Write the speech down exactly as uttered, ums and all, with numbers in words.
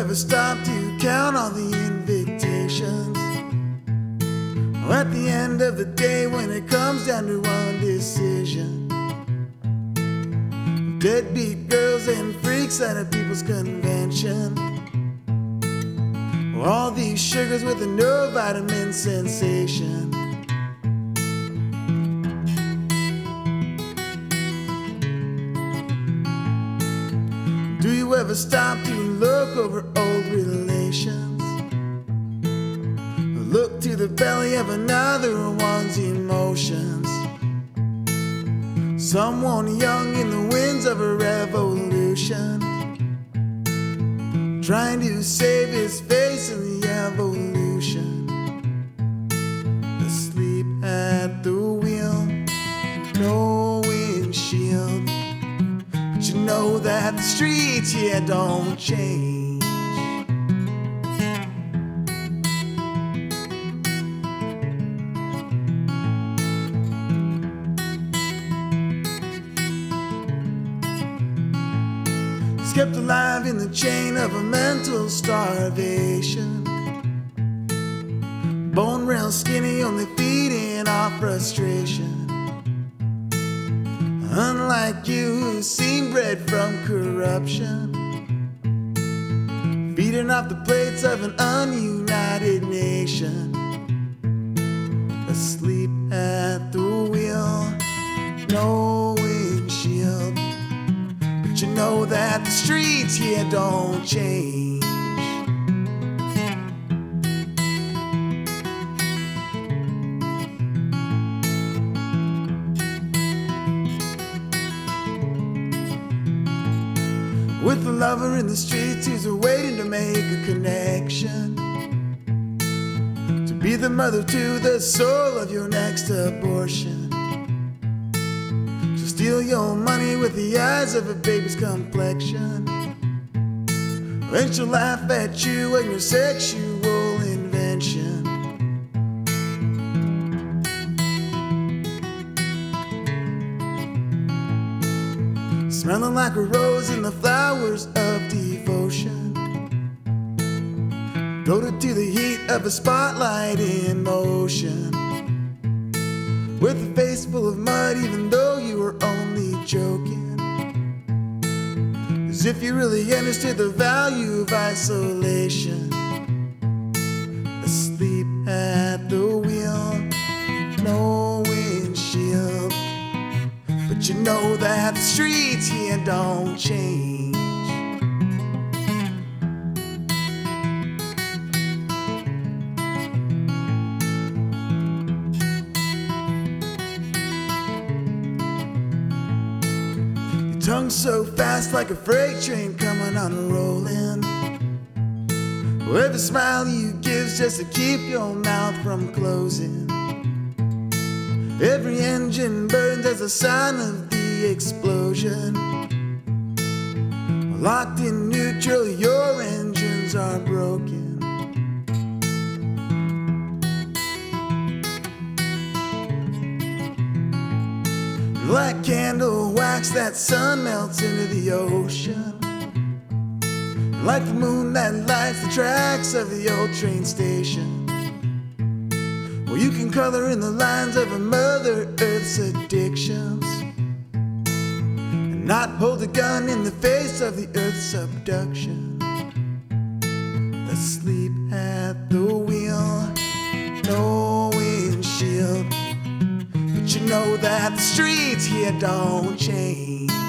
ever stop to count all the invitations? Or at the end of the day, when it comes down to one decision, deadbeat girls and freaks at a people's convention, or all these sugars with a no vitamin sensation. Do you ever stop to look over old relations, or look to the belly of another one's emotions? Someone young in the winds of a revolution, trying to save his face in the evolution. Asleep at the wheel, no windshield, but you know that the streets here don't change. Kept alive in the chain of a mental starvation, bone rail skinny, only feeding off frustration. Unlike you, who seem bred from corruption, feeding off the plates of an ununited nation. Asleep at the wheel, no windshield, but you know that the streets here don't change. With a lover in the streets who's waiting to make a connection, to be the mother to the soul of your next abortion. She'll steal your money with the eyes of a baby's complexion, and she'll laugh at you and your sexual invention. Smelling like a rose in the flowers of devotion, goaded to the heat of a spotlight in motion, with a face full of mud even though you were only joking, as if you really understood the value of isolation. Asleep at the wheel, no windshield, but you know that the streets here don't change. Your tongue's so fast like a freight train coming on a rolling, every smile you give's just to keep your mouth from closing. Every engine burns as a sign of the explosion. Locked in neutral, your engines are broken. Like candle wax, that sun melts into the ocean, like the moon that lights the tracks of the old train station. Well, you can color in the lines of a Mother Earth's addictions, and not hold a gun in the face of the Earth's abduction. Asleep at the wheel, no windshield, but you know that the streets here don't change.